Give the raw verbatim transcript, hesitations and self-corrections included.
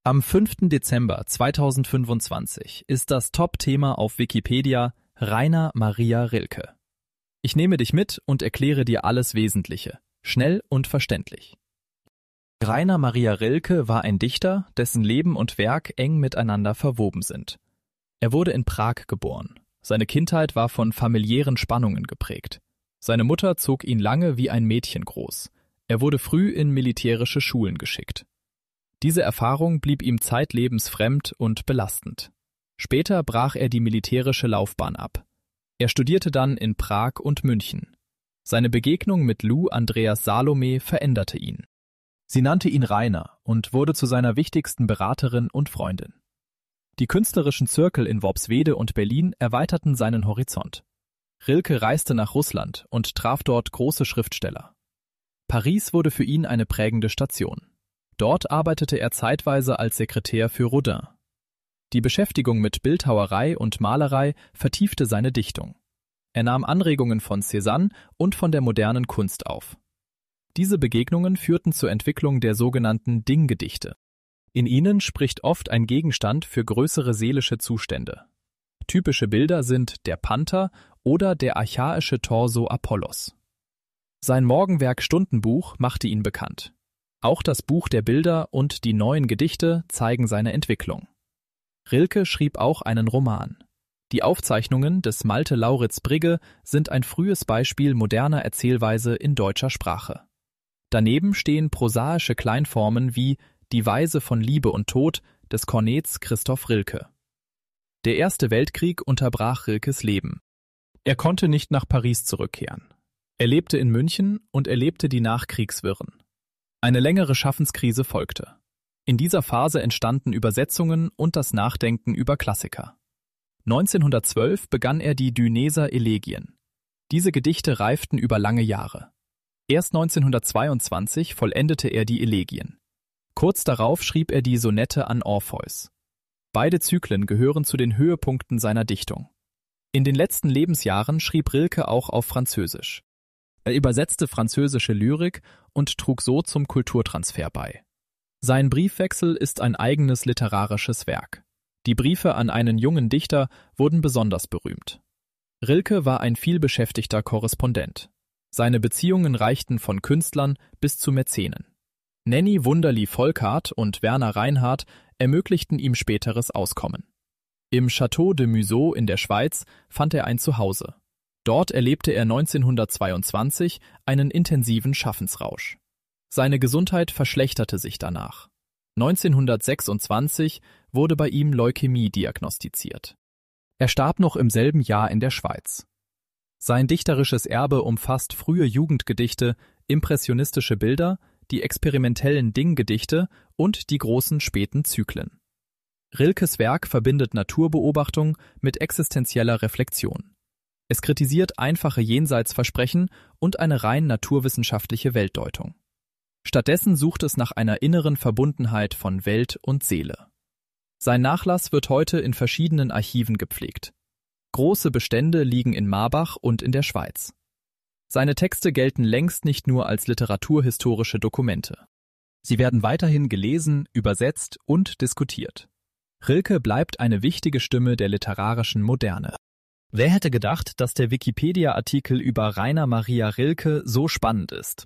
Am fünften Dezember zweitausendfünfundzwanzig ist das Top-Thema auf Wikipedia Rainer Maria Rilke. Ich nehme dich mit und erkläre dir alles Wesentliche, schnell und verständlich. Rainer Maria Rilke war ein Dichter, dessen Leben und Werk eng miteinander verwoben sind. Er wurde in Prag geboren. Seine Kindheit war von familiären Spannungen geprägt. Seine Mutter zog ihn lange wie ein Mädchen groß. Er wurde früh in militärische Schulen geschickt. Diese Erfahrung blieb ihm zeitlebens fremd und belastend. Später brach er die militärische Laufbahn ab. Er studierte dann in Prag und München. Seine Begegnung mit Lou Andreas Salome veränderte ihn. Sie nannte ihn Rainer und wurde zu seiner wichtigsten Beraterin und Freundin. Die künstlerischen Zirkel in Worpswede und Berlin erweiterten seinen Horizont. Rilke reiste nach Russland und traf dort große Schriftsteller. Paris wurde für ihn eine prägende Station. Dort arbeitete er zeitweise als Sekretär für Rodin. Die Beschäftigung mit Bildhauerei und Malerei vertiefte seine Dichtung. Er nahm Anregungen von Cézanne und von der modernen Kunst auf. Diese Begegnungen führten zur Entwicklung der sogenannten Dinggedichte. In ihnen spricht oft ein Gegenstand für größere seelische Zustände. Typische Bilder sind der Panther oder der archaische Torso Apollos. Sein Morgenwerk Stundenbuch machte ihn bekannt. Auch das Buch der Bilder und die neuen Gedichte zeigen seine Entwicklung. Rilke schrieb auch einen Roman. Die Aufzeichnungen des Malte Lauritz Brigge sind ein frühes Beispiel moderner Erzählweise in deutscher Sprache. Daneben stehen prosaische Kleinformen wie Die Weise von Liebe und Tod des Kornets Christoph Rilke. Der Erste Weltkrieg unterbrach Rilkes Leben. Er konnte nicht nach Paris zurückkehren. Er lebte in München und erlebte die Nachkriegswirren. Eine längere Schaffenskrise folgte. In dieser Phase entstanden Übersetzungen und das Nachdenken über Klassiker. neunzehnhundertzwölf begann er die Duneser Elegien. Diese Gedichte reiften über lange Jahre. Erst neunzehnhundertzweiundzwanzig vollendete er die Elegien. Kurz darauf schrieb er die Sonette an Orpheus. Beide Zyklen gehören zu den Höhepunkten seiner Dichtung. In den letzten Lebensjahren schrieb Rilke auch auf Französisch. Er übersetzte französische Lyrik und trug so zum Kulturtransfer bei. Sein Briefwechsel ist ein eigenes literarisches Werk. Die Briefe an einen jungen Dichter wurden besonders berühmt. Rilke war ein vielbeschäftigter Korrespondent. Seine Beziehungen reichten von Künstlern bis zu Mäzenen. Nenny Wunderli Volkart und Werner Reinhardt ermöglichten ihm späteres Auskommen. Im Château de Museau in der Schweiz fand er ein Zuhause. Dort erlebte er neunzehnhundertzweiundzwanzig einen intensiven Schaffensrausch. Seine Gesundheit verschlechterte sich danach. neunzehnhundertsechsundzwanzig wurde bei ihm Leukämie diagnostiziert. Er starb noch im selben Jahr in der Schweiz. Sein dichterisches Erbe umfasst frühe Jugendgedichte, impressionistische Bilder, die experimentellen Dinggedichte und die großen späten Zyklen. Rilkes Werk verbindet Naturbeobachtung mit existenzieller Reflexion. Es kritisiert einfache Jenseitsversprechen und eine rein naturwissenschaftliche Weltdeutung. Stattdessen sucht es nach einer inneren Verbundenheit von Welt und Seele. Sein Nachlass wird heute in verschiedenen Archiven gepflegt. Große Bestände liegen in Marbach und in der Schweiz. Seine Texte gelten längst nicht nur als literaturhistorische Dokumente. Sie werden weiterhin gelesen, übersetzt und diskutiert. Rilke bleibt eine wichtige Stimme der literarischen Moderne. Wer hätte gedacht, dass der Wikipedia-Artikel über Rainer Maria Rilke so spannend ist?